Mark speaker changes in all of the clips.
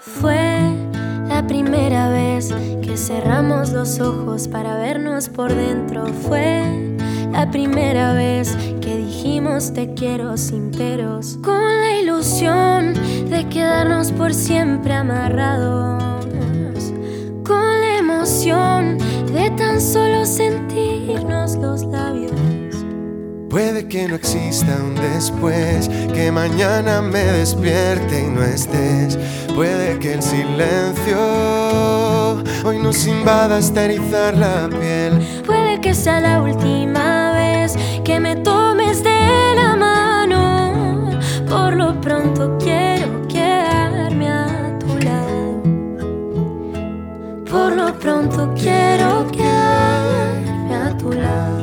Speaker 1: Fue la primera vez que cerramos los ojos para vernos por dentro. Fue la primera vez que dijimos te quiero sin peros, con la ilusión de quedarnos por siempre amarrados, con la emoción de tan solo sentirnos los labios.
Speaker 2: Puede que no exista un después, que mañana me despierte y no estés. Puede que el silencio hoy nos invada hasta erizar la piel.
Speaker 1: Puede que sea la última vez que me tomes de la mano. Por lo pronto quiero quedarme a tu lado. Por lo pronto quiero quedarme a tu lado.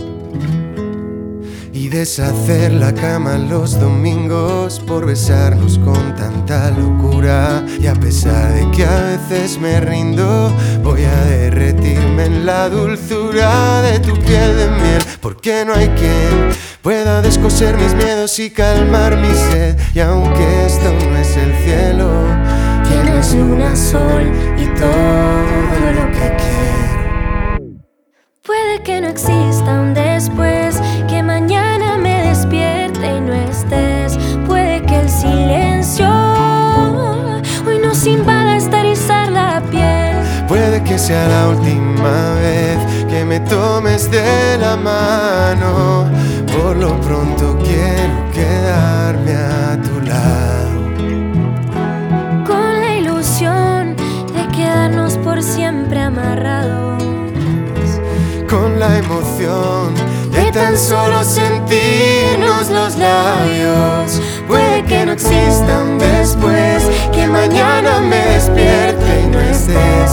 Speaker 2: Y deshacer la cama los domingos por besarnos con tanta locura. Y a pesar de que a veces me rindo, voy a derretirme en la dulzura de tu piel de miel. Porque no hay quien pueda descoser mis miedos y calmar mi sed. Y aunque esto no es el cielo,
Speaker 1: tienes luna, sol y todo lo que quiero. Puede que no exista un después, que mañana me despierte y no estés. Puede que el silencio hoy nos invada hasta erizar la piel.
Speaker 2: puede que sea la última vez que me tomes de la mano. Por lo pronto quiero quedarme a tu lado,
Speaker 1: con la ilusión de quedarnos por siempre amarrados,
Speaker 2: con la emoción de tan solo sentirnos los labios. Puede que no exista un después, que mañana me despierte y no estés.